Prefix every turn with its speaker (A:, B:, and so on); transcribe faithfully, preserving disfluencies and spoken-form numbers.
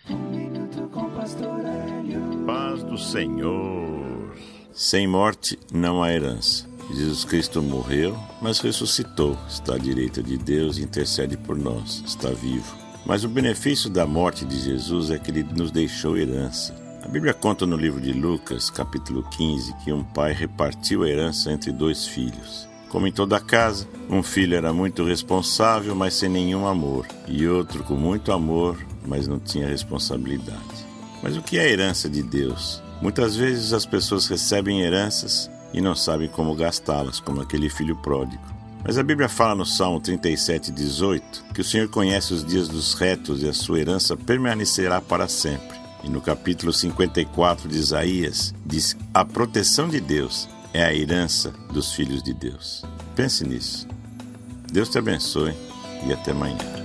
A: Um minuto com Pastor Hélio.
B: Paz do Senhor. Sem morte não há herança. Jesus Cristo morreu, mas ressuscitou. Está à direita de Deus e intercede por nós. Está vivo. Mas o benefício da morte de Jesus é que ele nos deixou herança. A Bíblia conta no livro de Lucas, capítulo quinze, que um pai repartiu a herança entre dois filhos. Como em toda casa, um filho era muito responsável, mas sem nenhum amor, e outro com muito amor, mas não tinha responsabilidade. Mas o que é a herança de Deus? Muitas vezes as pessoas recebem heranças e não sabem como gastá-las, como aquele filho pródigo. Mas a Bíblia fala no Salmo trinta e sete, dezoito, que o Senhor conhece os dias dos retos e a sua herança permanecerá para sempre. E no capítulo cinquenta e quatro de Isaías, diz: a proteção de Deus é a herança dos filhos de Deus. Pense nisso. Deus te abençoe e até amanhã.